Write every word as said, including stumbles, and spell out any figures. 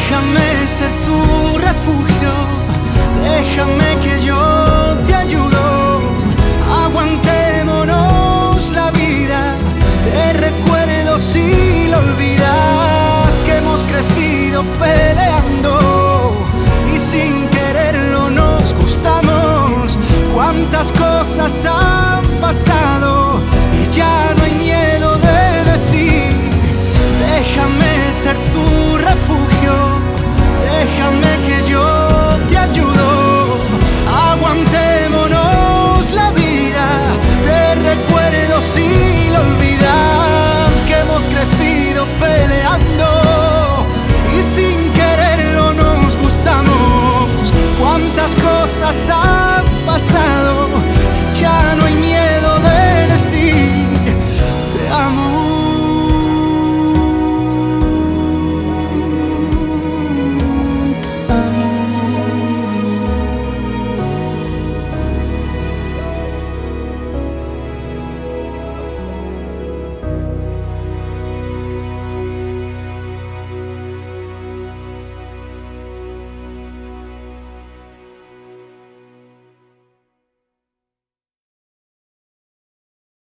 Déjame ser tu refugio, déjame que yo te ayudo. Aguantémonos la vida, te recuerdo si lo olvidas.